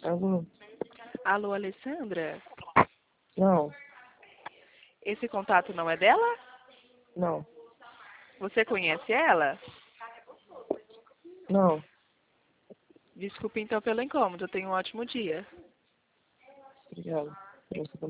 Alô? Alô, Alessandra? Não, Esse contato não é dela? não, Você conhece ela? não. Desculpe então pelo incômodo. Tenha um ótimo dia. Obrigado.